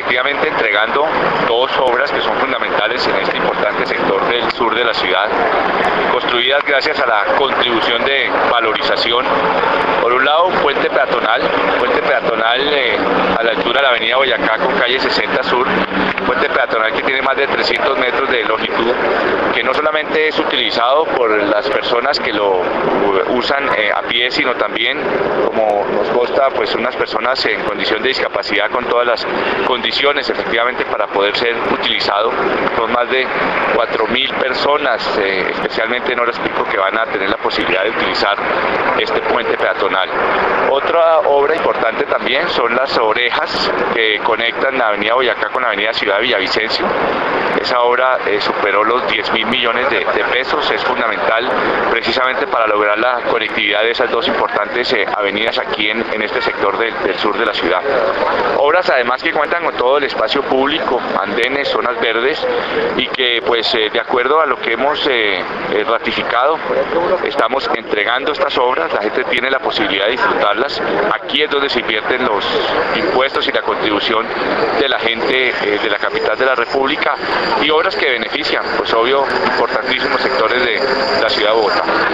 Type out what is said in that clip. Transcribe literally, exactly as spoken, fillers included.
efectivamente entregando dos obras que son fundamentales en este importante sector del sur de la ciudad, construidas gracias a la contribución de valorización. Por un lado, un puente peatonal, un puente peatonal eh, a la altura de la avenida Boyacá con calle sesenta Sur, un puente peatonal que tiene más de trescientos metros de longitud, que no solamente es utilizado por las personas que lo usan eh, a pie, sino también, como nos consta, pues unas personas en condición de discapacidad con todas las condiciones efectivamente para poder ser utilizado. Son más de cuatro mil personas, eh, especialmente en horas pico, que van a tener la posibilidad de utilizar este puente peatonal. Otra obra importante también son las orejas que conectan la avenida Boyacá con la avenida Ciudad de Villavicencio. Esa obra eh, superó los diez mil millones de, de pesos, es fundamental precisamente para lograr la conectividad de esas dos importantes eh, avenidas aquí en, en este sector del, del sur de la ciudad. Obras además que cuentan con todo el espacio público, andenes, zonas verdes, y que pues eh, de acuerdo a lo que hemos eh, eh, ratificado, estamos entregando estas obras, la gente tiene la posibilidad de disfrutarlas. Aquí es donde se invierten los impuestos y la contribución de la gente eh, de la capital de la República, y obras que benefician, pues obvio, importantísimos sectores de la ciudad de Bogotá.